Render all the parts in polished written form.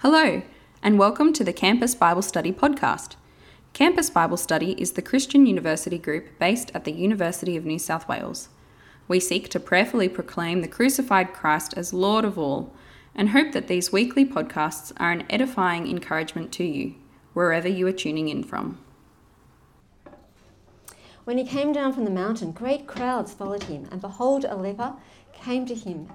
Hello, and welcome to the Campus Bible Study podcast. Campus Bible Study is the Christian university group based at the University of New South Wales. We seek to prayerfully proclaim the crucified Christ as Lord of all, and hope that these weekly podcasts are an edifying encouragement to you, wherever you are tuning in from. When he came down from the mountain, great crowds followed him, and behold, a leper came to him,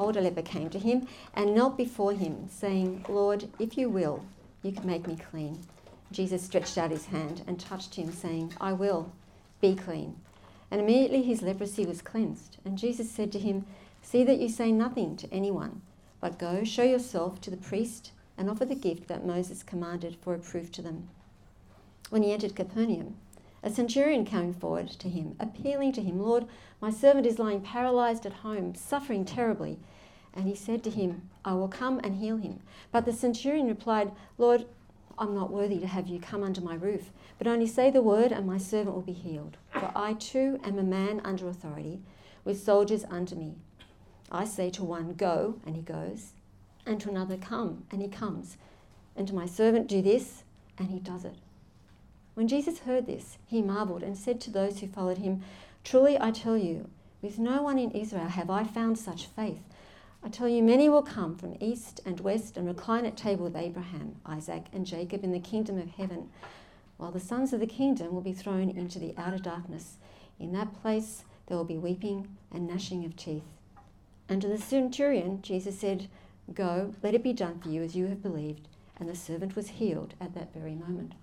and knelt before him, saying, Lord, if you will, you can make me clean. Jesus stretched out his hand and touched him, saying, I will, be clean. And immediately his leprosy was cleansed. And Jesus said to him, see that you say nothing to anyone, but go, show yourself to the priest, and offer the gift that Moses commanded for a proof to them. When he entered Capernaum, a centurion came forward to him, appealing to him, Lord, my servant is lying paralyzed at home, suffering terribly. And he said to him, I will come and heal him. But the centurion replied, Lord, I'm not worthy to have you come under my roof, but only say the word and my servant will be healed. For I too am a man under authority, with soldiers under me. I say to one, go, and he goes, and to another, come, and he comes, and to my servant, do this, and he does it. When Jesus heard this, he marveled and said to those who followed him, truly I tell you, with no one in Israel have I found such faith. I tell you, many will come from east and west and recline at table with Abraham, Isaac, and Jacob in the kingdom of heaven, while the sons of the kingdom will be thrown into the outer darkness. In that place there will be weeping and gnashing of teeth. And to the centurion, Jesus said, go, let it be done for you as you have believed. And the servant was healed at that very moment.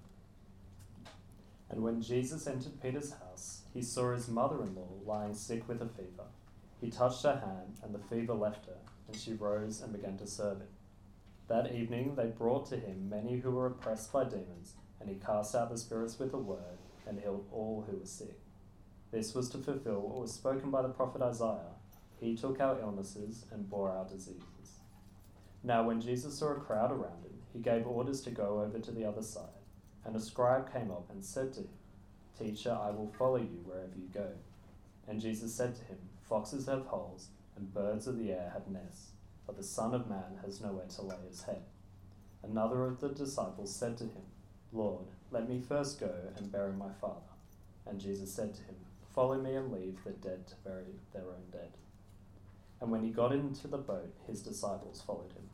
And when Jesus entered Peter's house, he saw his mother-in-law lying sick with a fever. He touched her hand, and the fever left her, and she rose and began to serve him. That evening they brought to him many who were oppressed by demons, and he cast out the spirits with a word, and healed all who were sick. This was to fulfill what was spoken by the prophet Isaiah. He took our illnesses and bore our diseases. Now when Jesus saw a crowd around him, he gave orders to go over to the other side. And a scribe came up and said to him, Teacher, I will follow you wherever you go. And Jesus said to him, Foxes have holes, and birds of the air have nests, but the Son of Man has nowhere to lay his head. Another of the disciples said to him, Lord, let me first go and bury my father. And Jesus said to him, Follow me and leave the dead to bury their own dead. And when he got into the boat, his disciples followed him.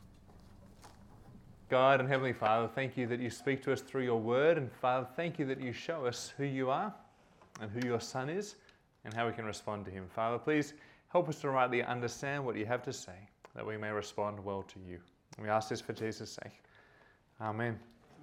God and Heavenly Father, thank you that you speak to us through your word, and Father, thank you that you show us who you are and who your Son is and how we can respond to him. Father, please help us to rightly understand what you have to say, that we may respond well to you. We ask this for Jesus' sake. Amen.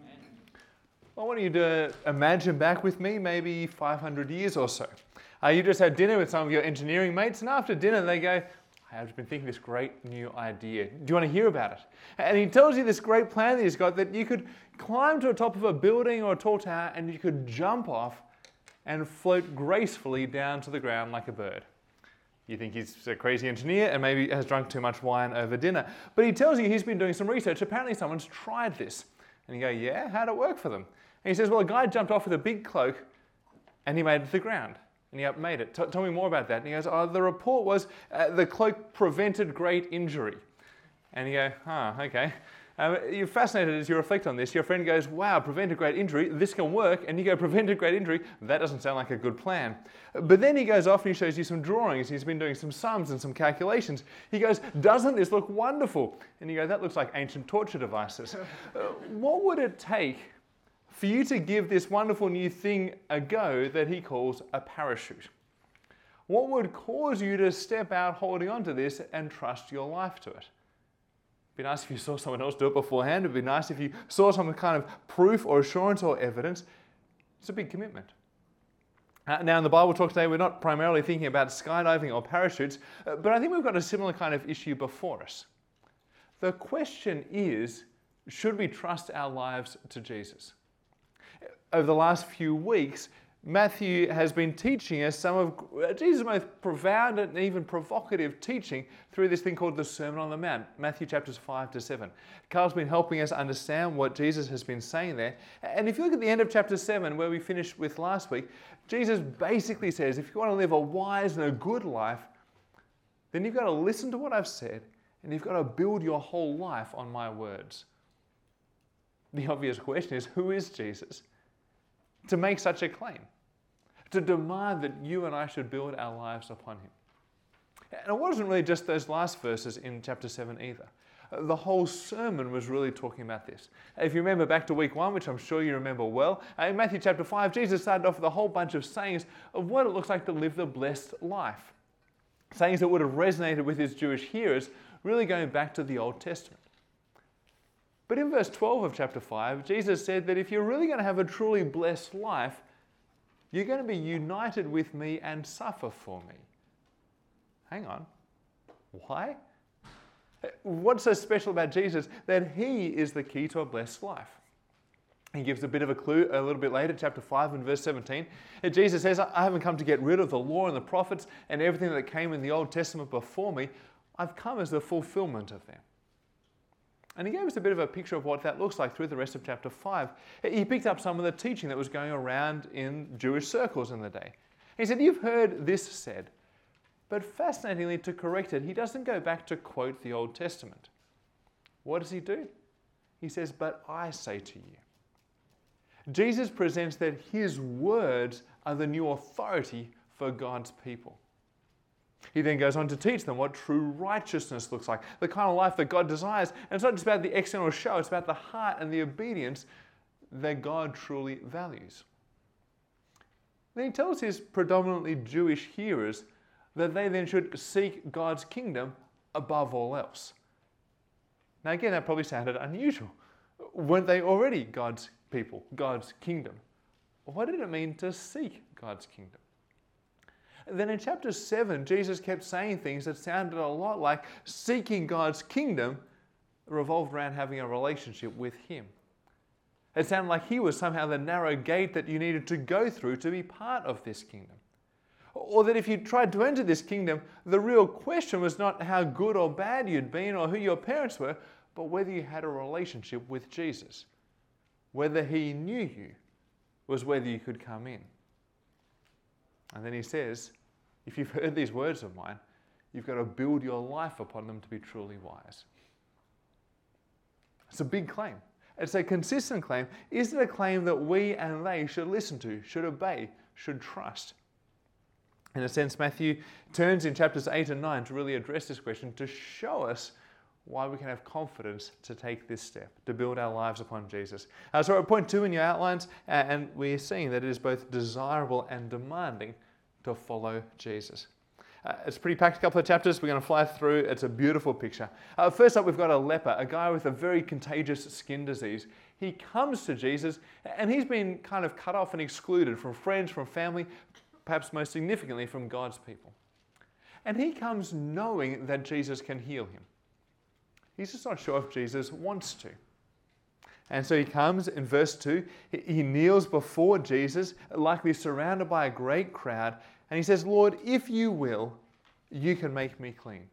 I want you to imagine back with me maybe 500 years or so. You just had dinner with some of your engineering mates, and after dinner they go, I've been thinking this great new idea. Do you want to hear about it? And he tells you this great plan that he's got, that you could climb to the top of a building or a tall tower and you could jump off and float gracefully down to the ground like a bird. You think he's a crazy engineer and maybe has drunk too much wine over dinner. But he tells you he's been doing some research. Apparently someone's tried this. And you go, yeah, how'd it work for them? And he says, well, a guy jumped off with a big cloak and he made it to the ground. And he made it. Tell me more about that. And he goes, the report was the cloak prevented great injury. And you go, okay. You're fascinated as you reflect on this. Your friend goes, wow, prevented great injury, this can work. And you go, prevented great injury, that doesn't sound like a good plan. But then he goes off and he shows you some drawings. He's been doing some sums and some calculations. He goes, doesn't this look wonderful? And you go, that looks like ancient torture devices. What would it take for you to give this wonderful new thing a go that he calls a parachute? What would cause you to step out holding onto this and trust your life to it? It'd be nice if you saw someone else do it beforehand. It'd be nice if you saw some kind of proof or assurance or evidence. It's a big commitment. Now in the Bible talk today, we're not primarily thinking about skydiving or parachutes, but I think we've got a similar kind of issue before us. The question is, should we trust our lives to Jesus? Over the last few weeks, Matthew has been teaching us some of Jesus' most profound and even provocative teaching through this thing called the Sermon on the Mount, Matthew chapters 5 to 7. Carl's been helping us understand what Jesus has been saying there. And if you look at the end of chapter 7, where we finished with last week, Jesus basically says, if you want to live a wise and a good life, then you've got to listen to what I've said, and you've got to build your whole life on my words. The obvious question is, who is Jesus to make such a claim? To demand that you and I should build our lives upon him. And it wasn't really just those last verses in chapter 7 either. The whole sermon was really talking about this. If you remember back to week 1, which I'm sure you remember well, in Matthew chapter 5, Jesus started off with a whole bunch of sayings of what it looks like to live the blessed life. Sayings that would have resonated with his Jewish hearers, really going back to the Old Testament. But in verse 12 of chapter 5, Jesus said that if you're really going to have a truly blessed life, you're going to be united with me and suffer for me. Hang on. Why? What's so special about Jesus that he is the key to a blessed life? He gives a bit of a clue a little bit later, chapter 5 and verse 17. Jesus says, I haven't come to get rid of the law and the prophets and everything that came in the Old Testament before me. I've come as the fulfillment of them. And he gave us a bit of a picture of what that looks like through the rest of chapter 5. He picked up some of the teaching that was going around in Jewish circles in the day. He said, you've heard this said. But fascinatingly, to correct it, he doesn't go back to quote the Old Testament. What does he do? He says, but I say to you. Jesus presents that his words are the new authority for God's people. He then goes on to teach them what true righteousness looks like, the kind of life that God desires. And it's not just about the external show, it's about the heart and the obedience that God truly values. Then he tells his predominantly Jewish hearers that they then should seek God's kingdom above all else. Now again, that probably sounded unusual. Weren't they already God's people, God's kingdom? What did it mean to seek God's kingdom? Then in chapter 7, Jesus kept saying things that sounded a lot like seeking God's kingdom revolved around having a relationship with him. It sounded like he was somehow the narrow gate that you needed to go through to be part of this kingdom. Or that if you tried to enter this kingdom, the real question was not how good or bad you'd been or who your parents were, but whether you had a relationship with Jesus. Whether he knew you was whether you could come in. And then he says, if you've heard these words of mine, you've got to build your life upon them to be truly wise. It's a big claim. It's a consistent claim. Is it a claim that we and they should listen to, should obey, should trust? In a sense, Matthew turns in chapters 8 and 9 to really address this question, to show us why we can have confidence to take this step, to build our lives upon Jesus. So at point 2 in your outlines, and we're seeing that it is both desirable and demanding to follow Jesus. It's a pretty packed couple of chapters. We're going to fly through. It's a beautiful picture. First up, we've got a leper, a guy with a very contagious skin disease. He comes to Jesus, and he's been kind of cut off and excluded from friends, from family, perhaps most significantly from God's people. And he comes knowing that Jesus can heal him. He's just not sure if Jesus wants to. And so he comes in verse 2, he kneels before Jesus, likely surrounded by a great crowd, and he says, Lord, if you will, you can make me clean.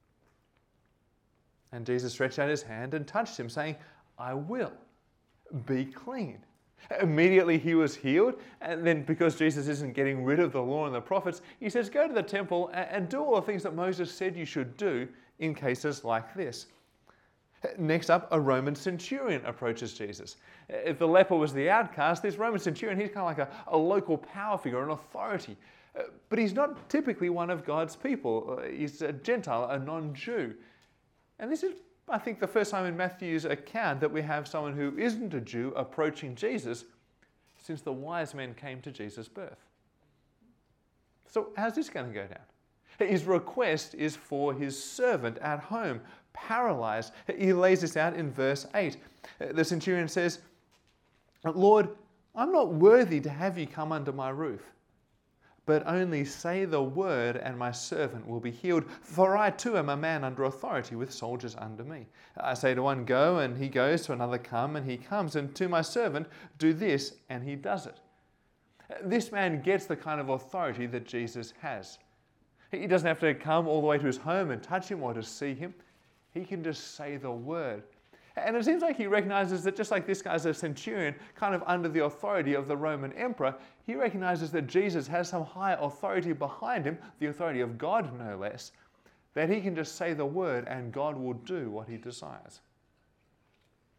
And Jesus stretched out his hand and touched him, saying, I will, be clean. Immediately he was healed, and then because Jesus isn't getting rid of the law and the prophets, he says, go to the temple and do all the things that Moses said you should do in cases like this. Next up, a Roman centurion approaches Jesus. If the leper was the outcast, this Roman centurion, he's kind of like a local power figure, an authority. But he's not typically one of God's people. He's a Gentile, a non-Jew. And this is, I think, the first time in Matthew's account that we have someone who isn't a Jew approaching Jesus since the wise men came to Jesus' birth. So how's this going to go down? His request is for his servant at home, paralyzed. He lays this out in verse 8. The centurion says, Lord, I'm not worthy to have you come under my roof, but only say the word and my servant will be healed. For I too am a man under authority with soldiers under me. I say to one, go, and he goes, to another, come, and he comes, and to my servant, do this, and he does it. This man gets the kind of authority that Jesus has. He doesn't have to come all the way to his home and touch him or to see him. He can just say the word. And it seems like he recognizes that just like this guy's a centurion, kind of under the authority of the Roman emperor, he recognizes that Jesus has some high authority behind him, the authority of God no less, that he can just say the word and God will do what he desires.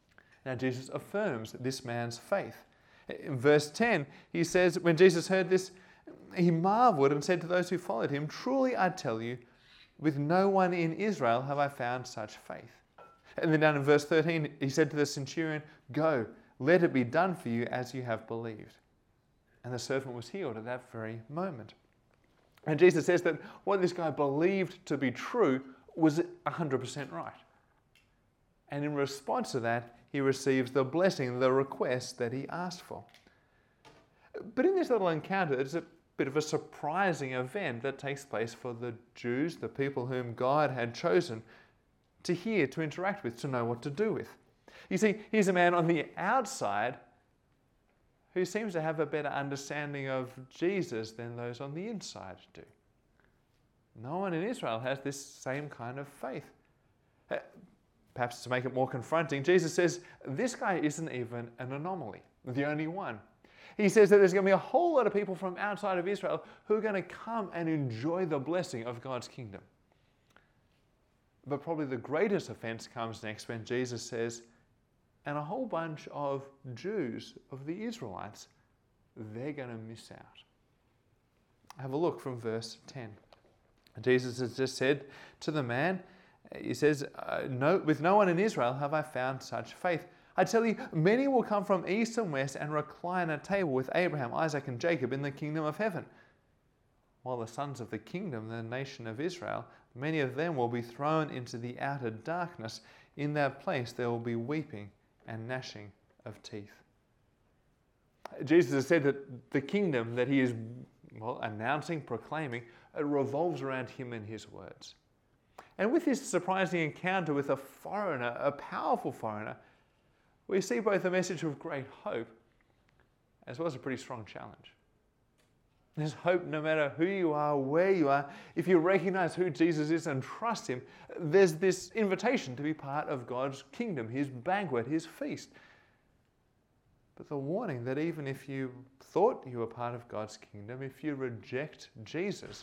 Now Jesus affirms this man's faith. In verse 10, he says, when Jesus heard this, he marveled and said to those who followed him, "Truly I tell you, with no one in Israel have I found such faith." And then down in verse 13, he said to the centurion, "Go, let it be done for you as you have believed." And the servant was healed at that very moment. And Jesus says that what this guy believed to be true was 100% right. And in response to that, he receives the blessing, the request that he asked for. But in this little encounter, it's a bit of a surprising event that takes place for the Jews, the people whom God had chosen to hear, to interact with, to know what to do with. You see, here's a man on the outside who seems to have a better understanding of Jesus than those on the inside do. No one in Israel has this same kind of faith. Perhaps to make it more confronting, Jesus says this guy isn't even an anomaly, the only one. He says that there's going to be a whole lot of people from outside of Israel who are going to come and enjoy the blessing of God's kingdom. But probably the greatest offense comes next when Jesus says, and a whole bunch of Jews, of the Israelites, they're going to miss out. Have a look from verse 10. Jesus has just said to the man, he says, with no one in Israel have I found such faith. I tell you, many will come from east and west and recline at table with Abraham, Isaac, and Jacob in the kingdom of heaven. While the sons of the kingdom, the nation of Israel, many of them will be thrown into the outer darkness. In that place there will be weeping and gnashing of teeth. Jesus has said that the kingdom that he is announcing, proclaiming, it revolves around him and his words. And with this surprising encounter with a foreigner, a powerful foreigner, we see both a message of great hope as well as a pretty strong challenge. There's hope no matter who you are, where you are. If you recognize who Jesus is and trust him, there's this invitation to be part of God's kingdom, his banquet, his feast. But the warning that even if you thought you were part of God's kingdom, if you reject Jesus,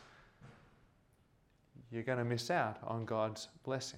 you're going to miss out on God's blessing.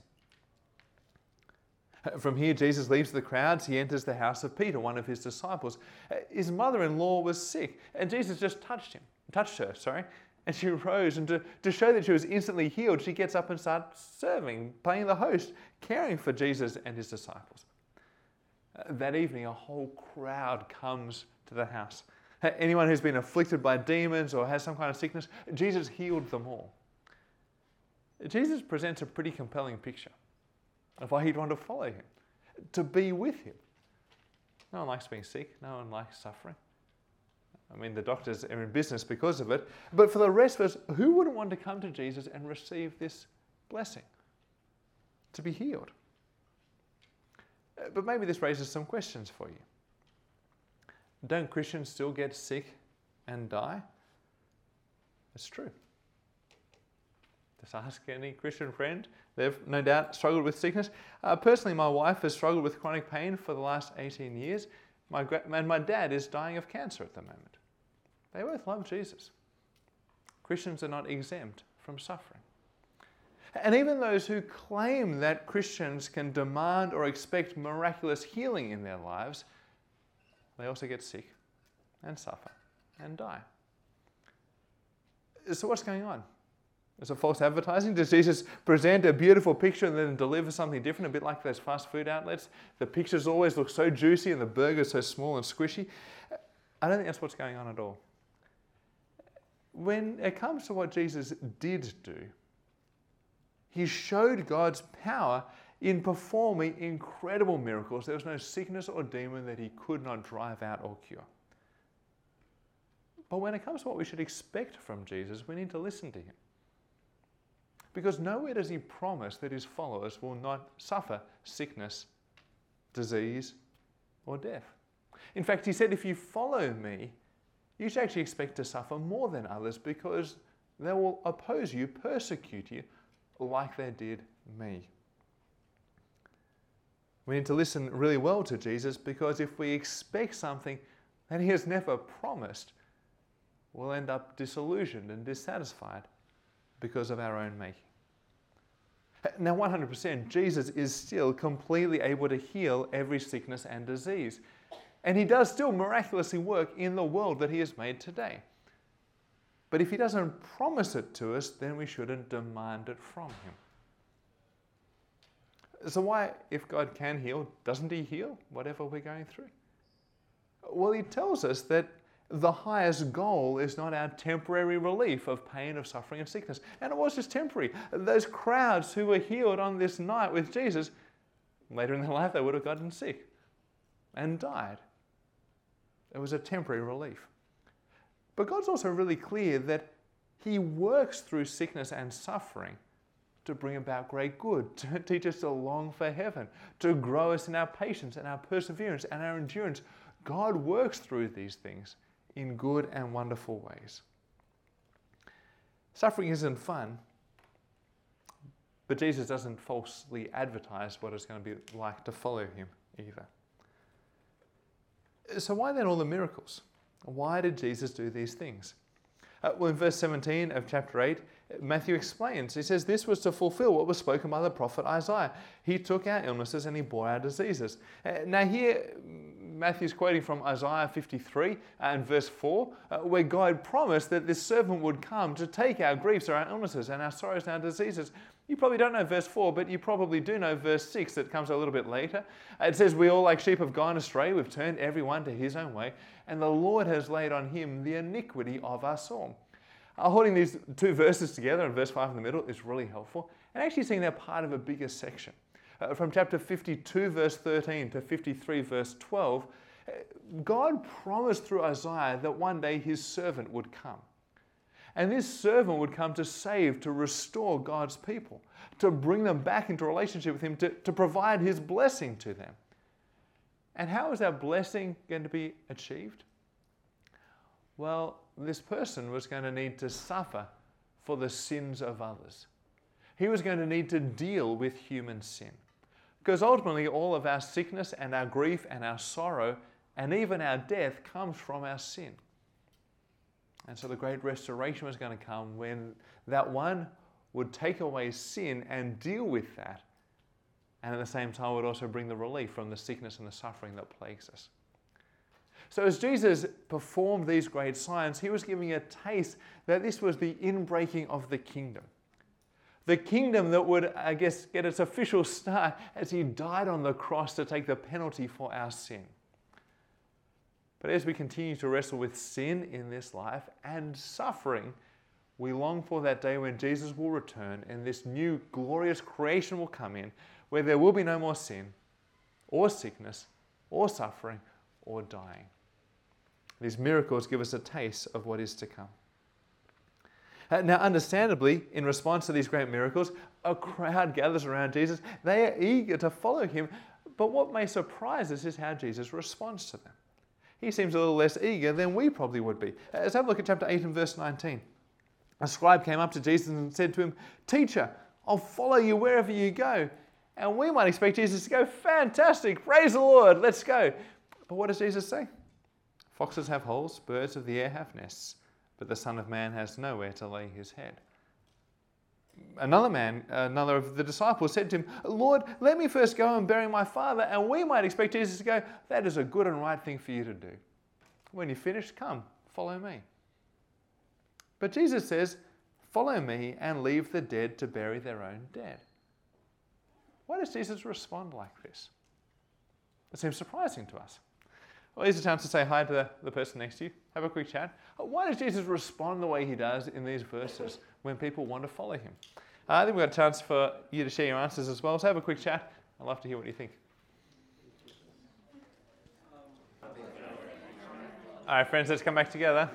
From here, Jesus leaves the crowds. He enters the house of Peter, one of his disciples. His mother-in-law was sick, and Jesus just touched her, and she rose. And to show that she was instantly healed, she gets up and starts serving, playing the host, caring for Jesus and his disciples. That evening, a whole crowd comes to the house. Anyone who's been afflicted by demons or has some kind of sickness, Jesus healed them all. Jesus presents a pretty compelling picture of why you'd want to follow him, to be with him. No one likes being sick. No one likes suffering. I mean, the doctors are in business because of it. But for the rest of us, who wouldn't want to come to Jesus and receive this blessing? To be healed. But maybe this raises some questions for you. Don't Christians still get sick and die? It's true. Just ask any Christian friend. They've no doubt struggled with sickness. Personally, my wife has struggled with chronic pain for the last 18 years. And my dad is dying of cancer at the moment. They both love Jesus. Christians are not exempt from suffering. And even those who claim that Christians can demand or expect miraculous healing in their lives, they also get sick and suffer and die. So what's going on? Is it false advertising? Does Jesus present a beautiful picture and then deliver something different, a bit like those fast food outlets? The pictures always look so juicy and the burger's so small and squishy. I don't think that's what's going on at all. When it comes to what Jesus did do, he showed God's power in performing incredible miracles. There was no sickness or demon that he could not drive out or cure. But when it comes to what we should expect from Jesus, we need to listen to him. Because nowhere does he promise that his followers will not suffer sickness, disease, or death. In fact, he said, if you follow me, you should actually expect to suffer more than others because they will oppose you, persecute you, like they did me. We need to listen really well to Jesus because if we expect something that he has never promised, we'll end up disillusioned and dissatisfied because of our own making. Now, 100%, Jesus is still completely able to heal every sickness and disease. And he does still miraculously work in the world that he has made today. But if he doesn't promise it to us, then we shouldn't demand it from him. So why, if God can heal, doesn't he heal whatever we're going through? Well, he tells us that the highest goal is not our temporary relief of pain, of suffering and sickness. And it was just temporary. Those crowds who were healed on this night with Jesus, later in their life they would have gotten sick and died. It was a temporary relief. But God's also really clear that he works through sickness and suffering to bring about great good, to teach us to long for heaven, to grow us in our patience and our perseverance and our endurance. God works through these things in good and wonderful ways. Suffering isn't fun, but Jesus doesn't falsely advertise what it's going to be like to follow him either. So why then all the miracles? Why did Jesus do these things? Well, in verse 17 of chapter 8, Matthew explains. He says, this was to fulfill what was spoken by the prophet Isaiah. He took our illnesses and he bore our diseases. Now here, Matthew's quoting from Isaiah 53 and verse 4, where God promised that this servant would come to take our griefs or our illnesses and our sorrows and our diseases. You probably don't know verse 4, but you probably do know verse 6 that comes a little bit later. It says, we all like sheep have gone astray, we've turned everyone to his own way, and the Lord has laid on him the iniquity of us all. Holding these two verses together and verse 5 in the middle is really helpful, and actually seeing they're part of a bigger section. From chapter 52 verse 13 to 53 verse 12, God promised through Isaiah that one day his servant would come. And this servant would come to save, to restore God's people, to bring them back into relationship with him, to provide his blessing to them. And how is that blessing going to be achieved? Well, this person was going to need to suffer for the sins of others. He was going to need to deal with human sin. Because ultimately all of our sickness and our grief and our sorrow and even our death comes from our sin. And so the great restoration was going to come when that one would take away sin and deal with that. And at the same time would also bring the relief from the sickness and the suffering that plagues us. So as Jesus performed these great signs, he was giving a taste that this was the inbreaking of the kingdom. The kingdom that would, I guess, get its official start as he died on the cross to take the penalty for our sin. But as we continue to wrestle with sin in this life and suffering, we long for that day when Jesus will return and this new glorious creation will come in, where there will be no more sin, or sickness, or suffering, or dying. These miracles give us a taste of what is to come. Now, understandably, in response to these great miracles, a crowd gathers around Jesus. They are eager to follow him, but what may surprise us is how Jesus responds to them. He seems a little less eager than we probably would be. Let's have a look at chapter 8 and verse 19. A scribe came up to Jesus and said to him, "Teacher, I'll follow you wherever you go." And we might expect Jesus to go, "Fantastic, praise the Lord, let's go." But what does Jesus say? "Foxes have holes, birds of the air have nests, but the Son of Man has nowhere to lay his head." Another of the disciples said to him, "Lord, let me first go and bury my father." And we might expect Jesus to go, "That is a good and right thing for you to do. When you're finished, come, follow me." But Jesus says, "Follow me and leave the dead to bury their own dead." Why does Jesus respond like this? It seems surprising to us. Well, here's a chance to say hi to the person next to you. Have a quick chat. Why does Jesus respond the way he does in these verses when people want to follow him? I think we've got a chance for you to share your answers as well. So have a quick chat. I'd love to hear what you think. All right, friends, let's come back together.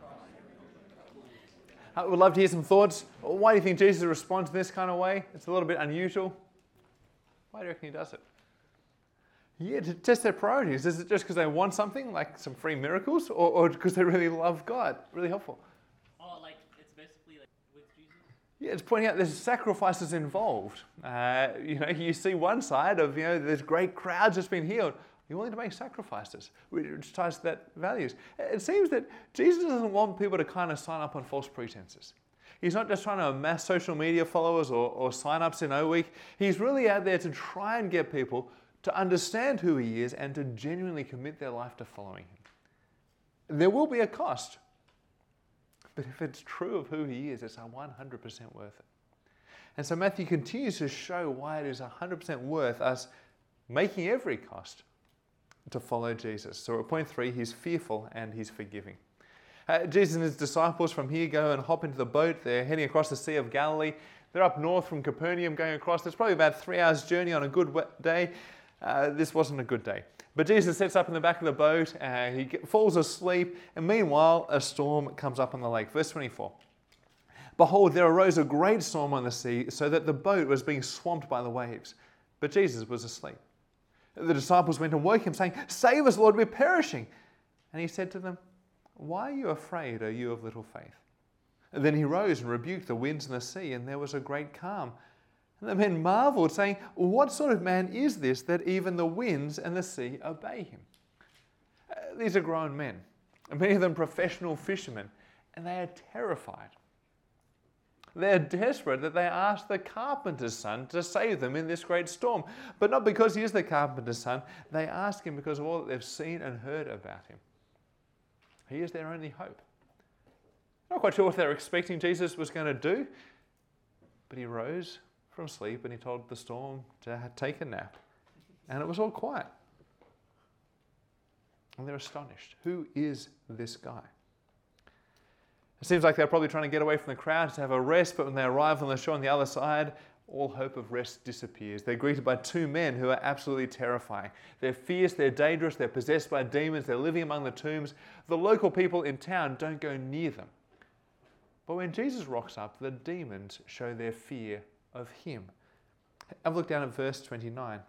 We'd love to hear some thoughts. Why do you think Jesus responds in this kind of way? It's a little bit unusual. Why do you reckon he does it? Yeah, to test their priorities. Is it just because they want something, like some free miracles, or because they really love God? Really helpful. Oh, like it's basically like with Jesus? Yeah, it's pointing out there's sacrifices involved. You see one side of, there's great crowds that's been healed. You're willing to make sacrifices, which ties to that values. It seems that Jesus doesn't want people to kind of sign up on false pretenses. He's not just trying to amass social media followers or sign-ups in O Week. He's really out there to try and get people to understand who he is and to genuinely commit their life to following him. There will be a cost, but if it's true of who he is, it's 100% worth it. And so Matthew continues to show why it is 100% worth us making every cost to follow Jesus. So at point 3, he's fearful and he's forgiving. Jesus and his disciples from here go and hop into the boat. They're heading across the Sea of Galilee. They're up north from Capernaum going across. It's probably about 3 hours journey on a good day. This wasn't a good day. But Jesus sits up in the back of the boat. He falls asleep. And meanwhile, a storm comes up on the lake. Verse 24. Behold, there arose a great storm on the sea, so that the boat was being swamped by the waves. But Jesus was asleep. The disciples went and woke him, saying, "Save us, Lord, we're perishing." And he said to them, "Why are you afraid, O you of little faith?" And then he rose and rebuked the winds and the sea, and there was a great calm. And the men marveled, saying, "What sort of man is this, that even the winds and the sea obey him?" These are grown men, many of them professional fishermen, and they are terrified. They are desperate that they ask the carpenter's son to save them in this great storm. But not because he is the carpenter's son. They ask him because of all that they've seen and heard about him. He is their only hope. Not quite sure what they were expecting Jesus was going to do, but he rose from sleep and he told the storm to take a nap. And it was all quiet. And they're astonished. Who is this guy? It seems like they're probably trying to get away from the crowd to have a rest, but when they arrive on the shore on the other side, all hope of rest disappears. They're greeted by 2 men who are absolutely terrifying. They're fierce, they're dangerous, they're possessed by demons, they're living among the tombs. The local people in town don't go near them. But when Jesus rocks up, the demons show their fear of him. Have a look down at verse 29.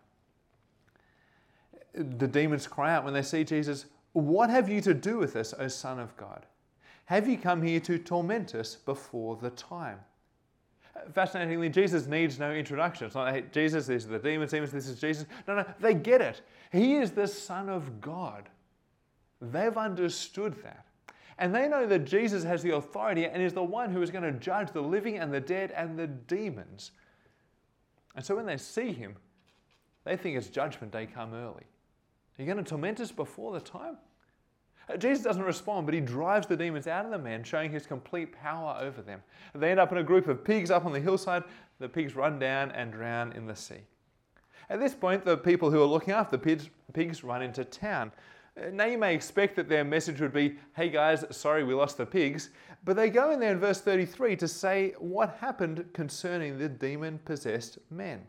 The demons cry out when they see Jesus, "What have you to do with us, O Son of God? Have you come here to torment us before the time?" Fascinatingly, Jesus needs no introduction. It's not, "Hey, Jesus, these are the demons, this is Jesus." No, they get it. He is the Son of God. They've understood that. And they know that Jesus has the authority and is the one who is going to judge the living and the dead and the demons. And so when they see him, they think it's Judgment Day come early. Are you going to torment us before the time? Jesus doesn't respond, but he drives the demons out of the men, showing his complete power over them. They end up in a group of pigs up on the hillside. The pigs run down and drown in the sea. At this point, the people who are looking after the pigs run into town. Now you may expect that their message would be, "Hey guys, sorry we lost the pigs." But they go in there in verse 33 to say what happened concerning the demon-possessed men.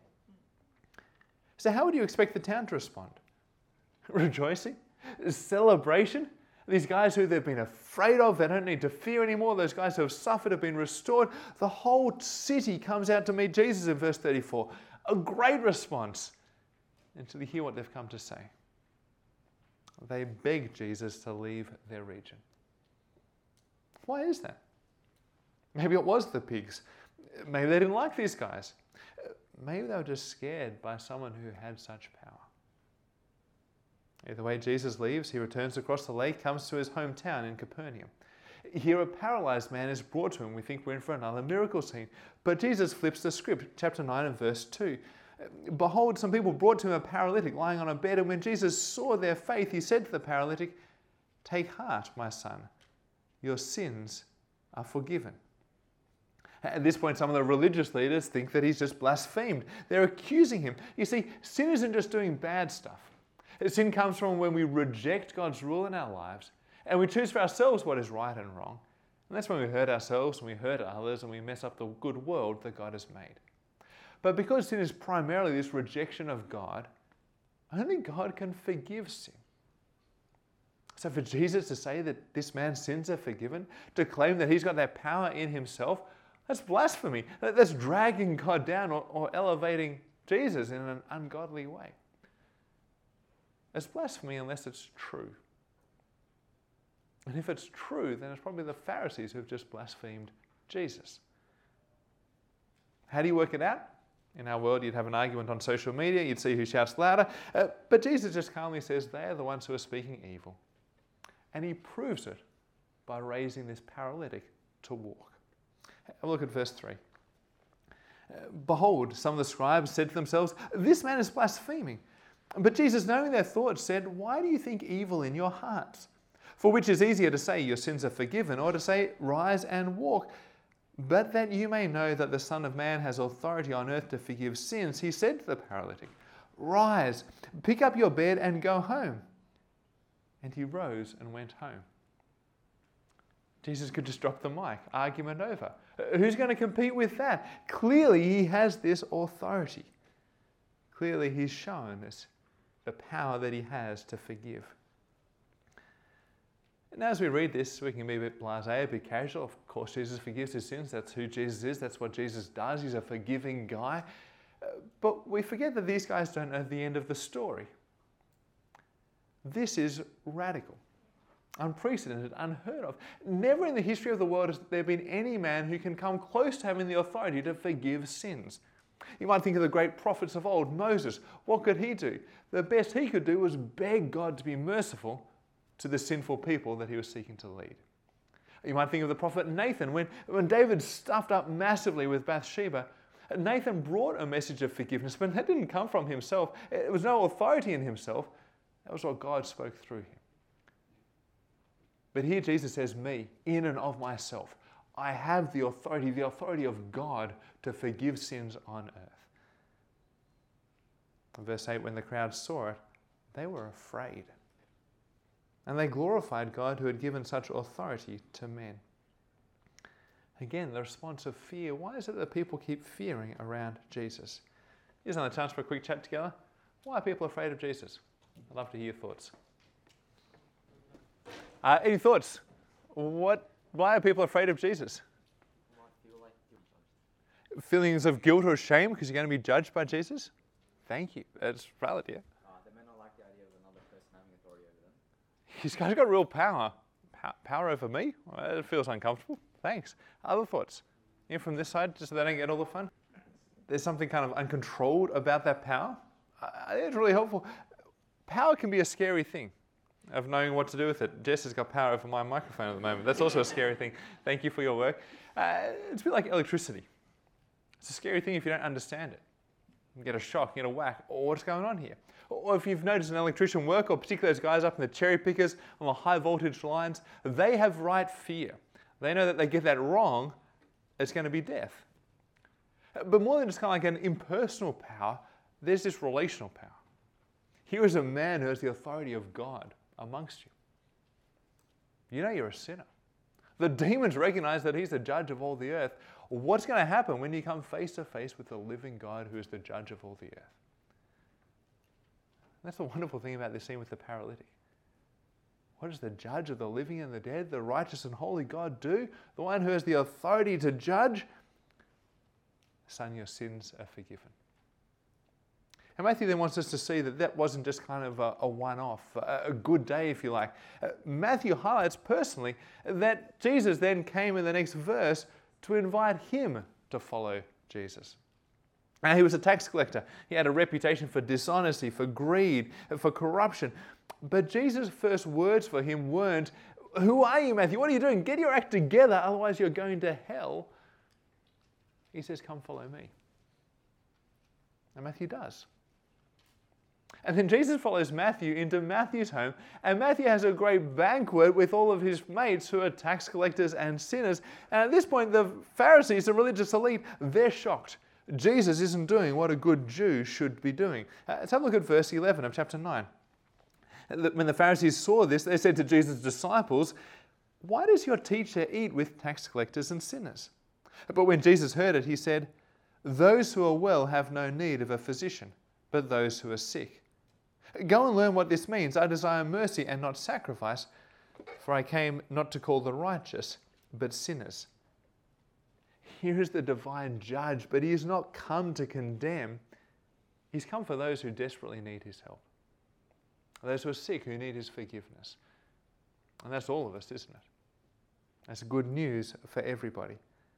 So how would you expect the town to respond? Rejoicing? Celebration? These guys who they've been afraid of, they don't need to fear anymore. Those guys who have suffered have been restored. The whole city comes out to meet Jesus in verse 34. A great response until you hear what they've come to say. They beg Jesus to leave their region. Why is that? Maybe it was the pigs. Maybe they didn't like these guys. Maybe they were just scared by someone who had such power. Either way, Jesus leaves. He returns across the lake, comes to his hometown in Capernaum. Here a paralyzed man is brought to him. We think we're in for another miracle scene. But Jesus flips the script, chapter 9 and verse 2. Behold, some people brought to him a paralytic lying on a bed, and when Jesus saw their faith, he said to the paralytic, "Take heart, my son, your sins are forgiven." At this point, some of the religious leaders think that he's just blasphemed. They're accusing him. You see, sin isn't just doing bad stuff. Sin comes from when we reject God's rule in our lives and we choose for ourselves what is right and wrong. And that's when we hurt ourselves and we hurt others and we mess up the good world that God has made. But because sin is primarily this rejection of God, only God can forgive sin. So for Jesus to say that this man's sins are forgiven, to claim that he's got that power in himself, that's blasphemy. That's dragging God down or elevating Jesus in an ungodly way. It's blasphemy unless it's true. And if it's true, then it's probably the Pharisees who've just blasphemed Jesus. How do you work it out? In our world, you'd have an argument on social media, you'd see who shouts louder, but Jesus just calmly says they are the ones who are speaking evil. And he proves it by raising this paralytic to walk. Have a look at verse 3. Behold, some of the scribes said to themselves, "This man is blaspheming." But Jesus, knowing their thoughts, said, "Why do you think evil in your hearts? For which is easier to say, 'Your sins are forgiven,' or to say, 'Rise and walk'? But that you may know that the Son of Man has authority on earth to forgive sins," he said to the paralytic, "Rise, pick up your bed and go home." And he rose and went home. Jesus could just drop the mic, argument over. Who's going to compete with that? Clearly he has this authority. Clearly he's shown us the power that he has to forgive. And as we read this, we can be a bit blasé, a bit casual. Of course, Jesus forgives his sins. That's who Jesus is. That's what Jesus does. He's a forgiving guy. But we forget that these guys don't know the end of the story. This is radical, unprecedented, unheard of. Never in the history of the world has there been any man who can come close to having the authority to forgive sins. You might think of the great prophets of old. Moses, what could he do? The best he could do was beg God to be merciful to the sinful people that he was seeking to lead. You might think of the prophet Nathan. When David stuffed up massively with Bathsheba, Nathan brought a message of forgiveness, but that didn't come from himself. It was no authority in himself. That was what God spoke through him. But here Jesus says, "Me, in and of myself, I have the authority of God to forgive sins on earth." In verse 8, when the crowd saw it, they were afraid. And they glorified God who had given such authority to men. Again, the response of fear. Why is it that people keep fearing around Jesus? Here's another chance for a quick chat together. Why are people afraid of Jesus? I'd love to hear your thoughts. Any thoughts? Why are people afraid of Jesus? Feelings of guilt or shame because you're going to be judged by Jesus? Thank you. That's valid, yeah. They may not like the idea of another person having authority over them. This guy's got real power. Power over me? Well, it feels uncomfortable. Thanks. Other thoughts? From this side, just so they don't get all the fun? There's something kind of uncontrolled about that power. It's really helpful. Power can be a scary thing, of knowing what to do with it. Jess has got power over my microphone at the moment. That's also a scary thing. Thank you for your work. It's a bit like electricity. It's a scary thing if you don't understand it. You get a shock, you get a whack. Oh, what's going on here? Or if you've noticed an electrician work, or particularly those guys up in the cherry pickers on the high voltage lines, they have right fear. They know that they get that wrong, it's going to be death. But more than just kind of like an impersonal power, there's this relational power. Here is a man who has the authority of God amongst you. You know you're a sinner. The demons recognize that he's the judge of all the earth. What's going to happen when you come face to face with the living God who is the judge of all the earth? That's the wonderful thing about this scene with the paralytic. What does the judge of the living and the dead, the righteous and holy God do? The one who has the authority to judge? Son, your sins are forgiven. And Matthew then wants us to see that that wasn't just kind of a one-off, a good day, if you like. Matthew highlights personally that Jesus then came in the next verse to invite him to follow Jesus. Now, he was a tax collector. He had a reputation for dishonesty, for greed, for corruption. But Jesus' first words for him weren't, "Who are you, Matthew? What are you doing? Get your act together, otherwise you're going to hell." He says, "Come follow me." And Matthew does. And then Jesus follows Matthew into Matthew's home, and Matthew has a great banquet with all of his mates who are tax collectors and sinners. And at this point, the Pharisees, the religious elite, they're shocked. Jesus isn't doing what a good Jew should be doing. Let's have a look at verse 11 of chapter 9. When the Pharisees saw this, they said to Jesus' disciples, "Why does your teacher eat with tax collectors and sinners?" But when Jesus heard it, he said, "Those who are well have no need of a physician, but those who are sick. Go and learn what this means. I desire mercy and not sacrifice, for I came not to call the righteous, but sinners." Here is the divine judge, but he has not come to condemn. He's come for those who desperately need his help. Those who are sick, who need his forgiveness. And that's all of us, isn't it? That's good news for everybody.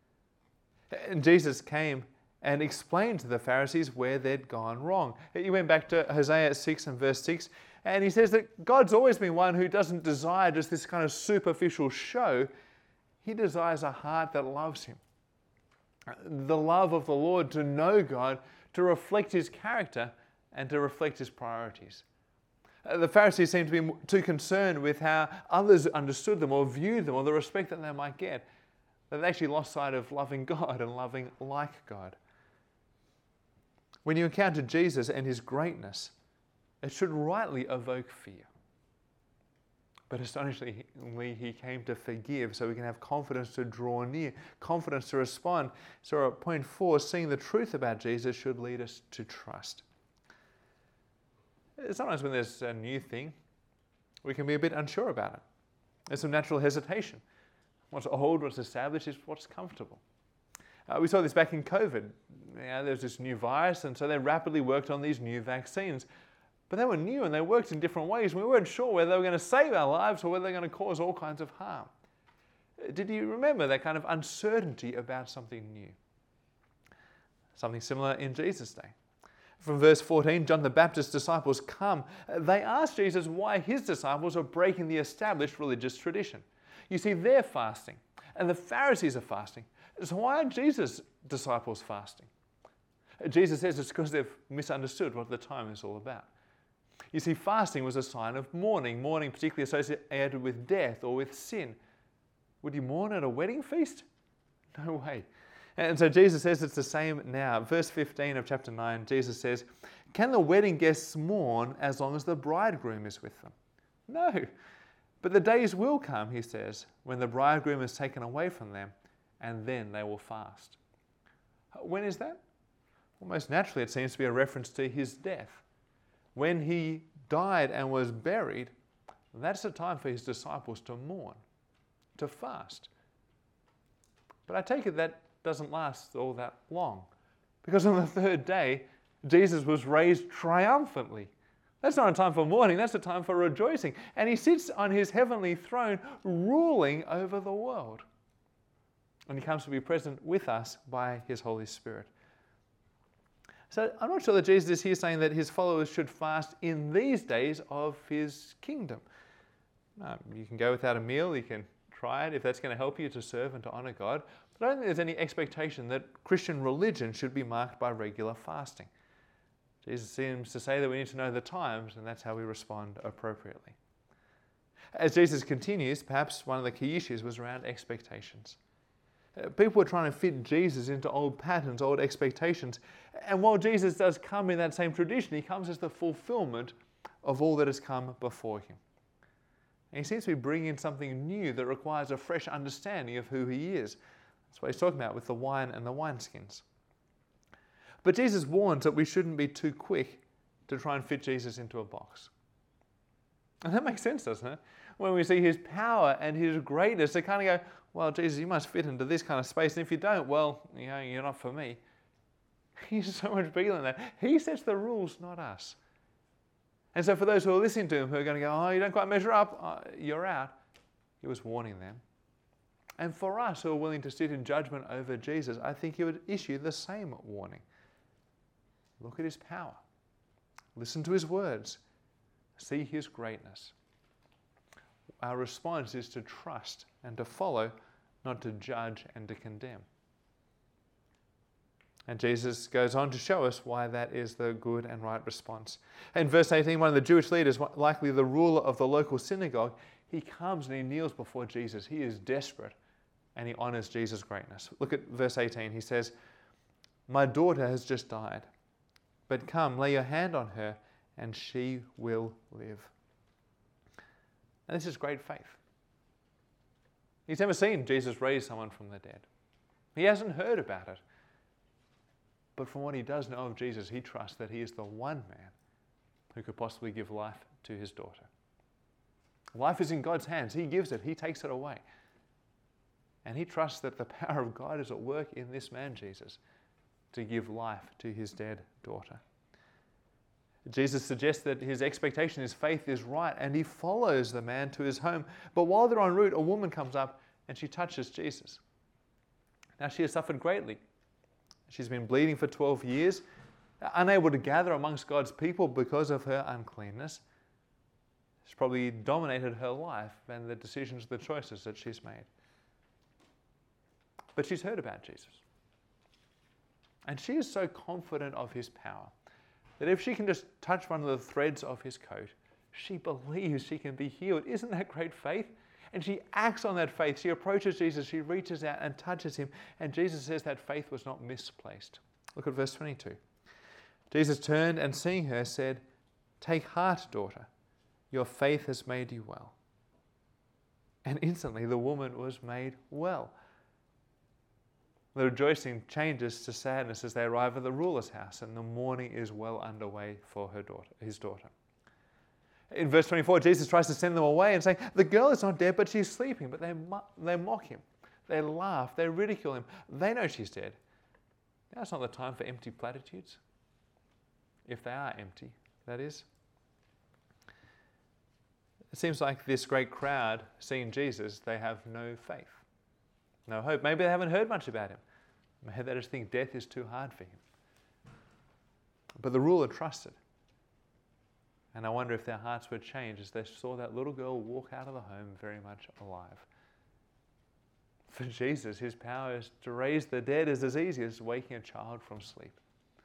And Jesus came and explained to the Pharisees where they'd gone wrong. He went back to Hosea 6 and verse 6, and he says that God's always been one who doesn't desire just this kind of superficial show. He desires a heart that loves him, the love of the Lord, to know God, to reflect His character, and to reflect His priorities. The Pharisees seemed to be too concerned with how others understood them or viewed them or the respect that they might get, that they actually lost sight of loving God and loving like God. When you encounter Jesus and His greatness, it should rightly evoke fear. But astonishingly, He came to forgive so we can have confidence to draw near, confidence to respond. So at point 4, seeing the truth about Jesus should lead us to trust. Sometimes when there's a new thing, we can be a bit unsure about it. There's some natural hesitation. What's old, what's established, is what's comfortable. We saw this back in COVID. There's this new virus, and so they rapidly worked on these new vaccines. But they were new and they worked in different ways. We weren't sure whether they were going to save our lives or whether they were going to cause all kinds of harm. Did you remember that kind of uncertainty about something new? Something similar in Jesus' day. From verse 14, John the Baptist's disciples come. They ask Jesus why his disciples are breaking the established religious tradition. You see, they're fasting, and the Pharisees are fasting. So why aren't Jesus' disciples fasting? Jesus says it's because they've misunderstood what the time is all about. You see, fasting was a sign of mourning particularly associated with death or with sin. Would you mourn at a wedding feast? No way. And so Jesus says it's the same now. Verse 15 of chapter 9, Jesus says, "Can the wedding guests mourn as long as the bridegroom is with them?" No. But the days will come, he says, when the bridegroom is taken away from them, and then they will fast. When is that? Well, most naturally, it seems to be a reference to his death. When he died and was buried, that's the time for his disciples to mourn, to fast. But I take it that doesn't last all that long, because on the third day, Jesus was raised triumphantly. That's not a time for mourning, that's a time for rejoicing. And he sits on his heavenly throne, ruling over the world. And he comes to be present with us by his Holy Spirit. So I'm not sure that Jesus is here saying that his followers should fast in these days of his kingdom. You can go without a meal, you can try it if that's going to help you to serve and to honor God. But I don't think there's any expectation that Christian religion should be marked by regular fasting. Jesus seems to say that we need to know the times, and that's how we respond appropriately. As Jesus continues, perhaps one of the key issues was around expectations. People were trying to fit Jesus into old patterns, old expectations. And while Jesus does come in that same tradition, he comes as the fulfillment of all that has come before him. And he seems to be bringing in something new that requires a fresh understanding of who he is. That's what he's talking about with the wine and the wineskins. But Jesus warns that we shouldn't be too quick to try and fit Jesus into a box. And that makes sense, doesn't it? When we see his power and his greatness, they kind of go, well, Jesus, you must fit into this kind of space. And if you don't, well, you're not for me. He's so much bigger than that. He sets the rules, not us. And so for those who are listening to him, who are going to go, oh, you don't quite measure up, you're out. He was warning them. And for us who are willing to sit in judgment over Jesus, I think he would issue the same warning. Look at his power. Listen to his words. See his greatness. Our response is to trust and to follow, not to judge and to condemn. And Jesus goes on to show us why that is the good and right response. In verse 18, one of the Jewish leaders, likely the ruler of the local synagogue, he comes and he kneels before Jesus. He is desperate and he honors Jesus' greatness. Look at verse 18. He says, "My daughter has just died, but come, lay your hand on her and she will live." And this is great faith. He's never seen Jesus raise someone from the dead. He hasn't heard about it. But from what he does know of Jesus, he trusts that he is the one man who could possibly give life to his daughter. Life is in God's hands. He gives it. He takes it away. And he trusts that the power of God is at work in this man, Jesus, to give life to his dead daughter. Jesus suggests that his expectation, his faith is right, and he follows the man to his home. But while they're en route, a woman comes up and she touches Jesus. Now she has suffered greatly. She's been bleeding for 12 years, unable to gather amongst God's people because of her uncleanness. She's probably dominated her life and the decisions, the choices that she's made. But she's heard about Jesus. And she is so confident of his power that if she can just touch one of the threads of his coat, she believes she can be healed. Isn't that great faith? And she acts on that faith. She approaches Jesus, she reaches out and touches him, and Jesus says that faith was not misplaced. Look at verse 22. Jesus turned and seeing her said, "Take heart, daughter, your faith has made you well." And instantly the woman was made well. The rejoicing changes to sadness as they arrive at the ruler's house, and the mourning is well underway for his daughter. In verse 24, Jesus tries to send them away and saying, "The girl is not dead, but she's sleeping." But they mock him. They laugh. They ridicule him. They know she's dead. Now it's not the time for empty platitudes. If they are empty, that is. It seems like this great crowd, seeing Jesus, they have no faith, no hope. Maybe they haven't heard much about him. Maybe they just think death is too hard for him. But the ruler trusted. And I wonder if their hearts were changed as they saw that little girl walk out of the home very much alive. For Jesus, his power is to raise the dead is as easy as waking a child from sleep.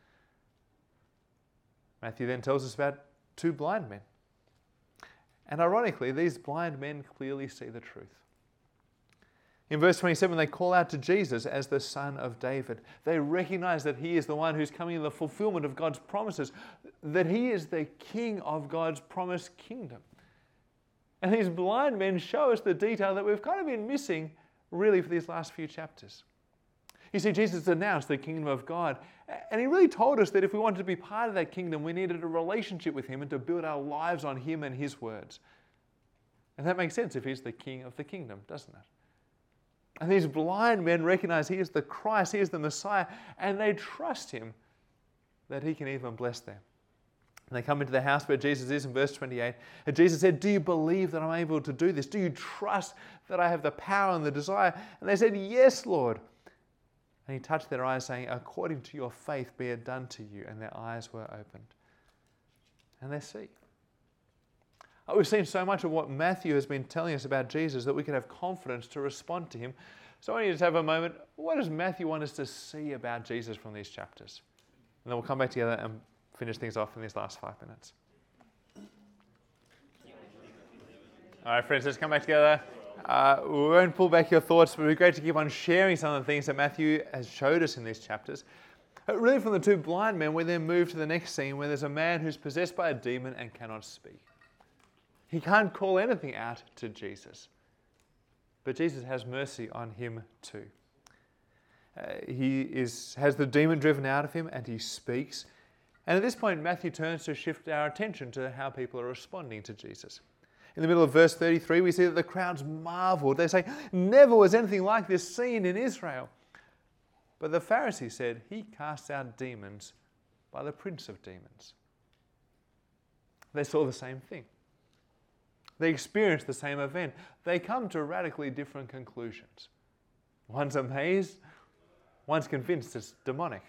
Matthew then tells us about two blind men. And ironically, these blind men clearly see the truth. In verse 27, they call out to Jesus as the Son of David. They recognize that he is the one who's coming in the fulfillment of God's promises, that he is the King of God's promised kingdom. And these blind men show us the detail that we've kind of been missing really for these last few chapters. You see, Jesus announced the kingdom of God, and he really told us that if we wanted to be part of that kingdom, we needed a relationship with him and to build our lives on him and his words. And that makes sense if he's the king of the kingdom, doesn't it? And these blind men recognize he is the Christ, he is the Messiah, and they trust him that he can even bless them. And they come into the house where Jesus is in verse 28, and Jesus said, "Do you believe that I'm able to do this? Do you trust that I have the power and the desire?" And they said, "Yes, Lord." And he touched their eyes, saying, "According to your faith be it done to you." And their eyes were opened. And they see. We've seen so much of what Matthew has been telling us about Jesus that we can have confidence to respond to him. So I want you to just have a moment. What does Matthew want us to see about Jesus from these chapters? And then we'll come back together and finish things off in these last 5 minutes. All right, friends, let's come back together. We won't pull back your thoughts, but it would be great to keep on sharing some of the things that Matthew has showed us in these chapters. Really, from the two blind men, we then move to the next scene where there's a man who's possessed by a demon and cannot speak. He can't call anything out to Jesus. But Jesus has mercy on him too. He has the demon driven out of him and he speaks. And at this point, Matthew turns to shift our attention to how people are responding to Jesus. In the middle of verse 33, we see that the crowds marveled. They say, "Never was anything like this seen in Israel." But the Pharisees said, "He casts out demons by the prince of demons." They saw the same thing. They experienced the same event. They come to radically different conclusions. One's amazed, one's convinced it's demonic.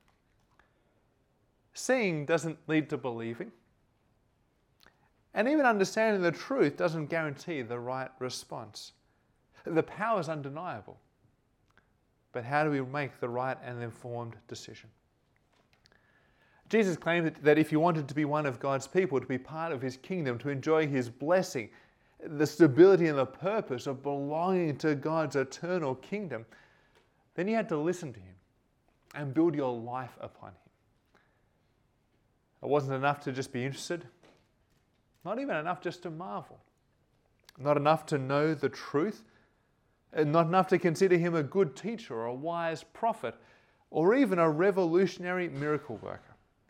Seeing doesn't lead to believing. And even understanding the truth doesn't guarantee the right response. The power is undeniable. But how do we make the right and informed decision? Jesus claimed that if you wanted to be one of God's people, to be part of his kingdom, to enjoy his blessing, the stability and the purpose of belonging to God's eternal kingdom, then you had to listen to him and build your life upon him. It wasn't enough to just be interested, not even enough just to marvel, not enough to know the truth, and not enough to consider him a good teacher or a wise prophet or even a revolutionary miracle worker.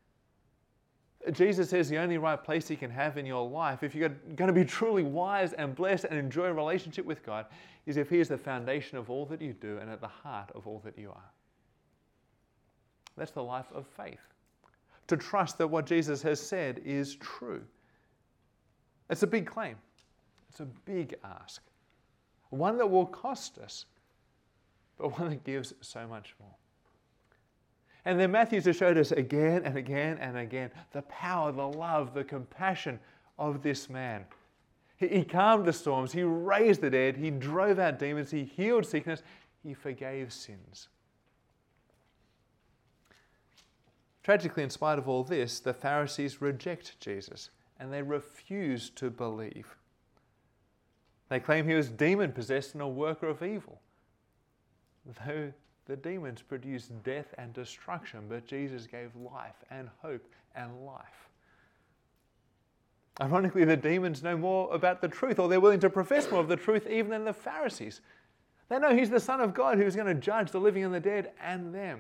Jesus says the only right place he can have in your life, if you're going to be truly wise and blessed and enjoy a relationship with God, is if he is the foundation of all that you do and at the heart of all that you are. That's the life of faith. To trust that what Jesus has said is true. It's a big claim. It's a big ask. One that will cost us, but one that gives so much more. And then Matthew has showed us again and again and again the power, the love, the compassion of this man. He calmed the storms, he raised the dead, he drove out demons, he healed sickness, he forgave sins. Tragically, in spite of all this, the Pharisees reject Jesus and they refuse to believe. They claim he was demon-possessed and a worker of evil, though the demons produced death and destruction, but Jesus gave life and hope and life. Ironically, the demons know more about the truth, or they're willing to profess more of the truth even than the Pharisees. They know he's the Son of God who's going to judge the living and the dead and them.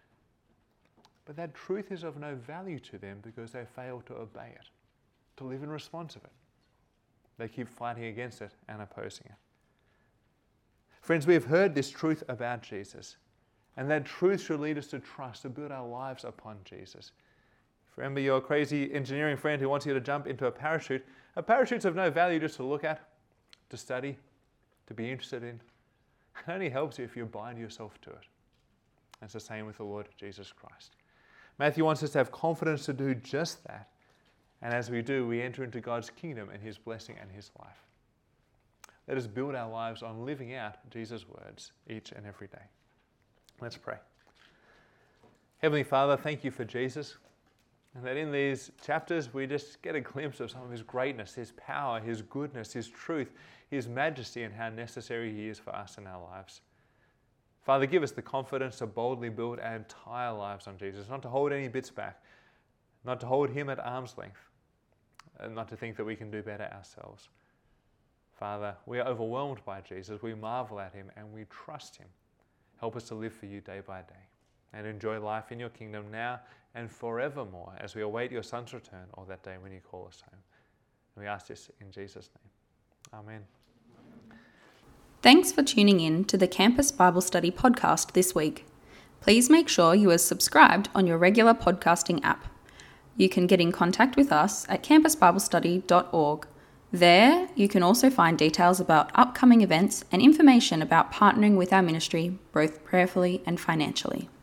But that truth is of no value to them because they fail to obey it, to live in response of it. They keep fighting against it and opposing it. Friends, we have heard this truth about Jesus, and that truth should lead us to trust, to build our lives upon Jesus. Remember your crazy engineering friend who wants you to jump into a parachute. A parachute's of no value just to look at, to study, to be interested in. It only helps you if you bind yourself to it. And it's the same with the Lord Jesus Christ. Matthew wants us to have confidence to do just that. And as we do, we enter into God's kingdom and his blessing and his life. Let us build our lives on living out Jesus' words each and every day. Let's pray. Heavenly Father, thank you for Jesus. And that in these chapters we just get a glimpse of some of his greatness, his power, his goodness, his truth, his majesty, and how necessary he is for us in our lives. Father, give us the confidence to boldly build our entire lives on Jesus, not to hold any bits back, not to hold him at arm's length, and not to think that we can do better ourselves. Father, we are overwhelmed by Jesus. We marvel at him and we trust him. Help us to live for you day by day and enjoy life in your kingdom now and forevermore as we await your Son's return or that day when you call us home. And we ask this in Jesus' name. Amen. Thanks for tuning in to the Campus Bible Study podcast this week. Please make sure you are subscribed on your regular podcasting app. You can get in contact with us at campusbiblestudy.org. There, you can also find details about upcoming events and information about partnering with our ministry, both prayerfully and financially.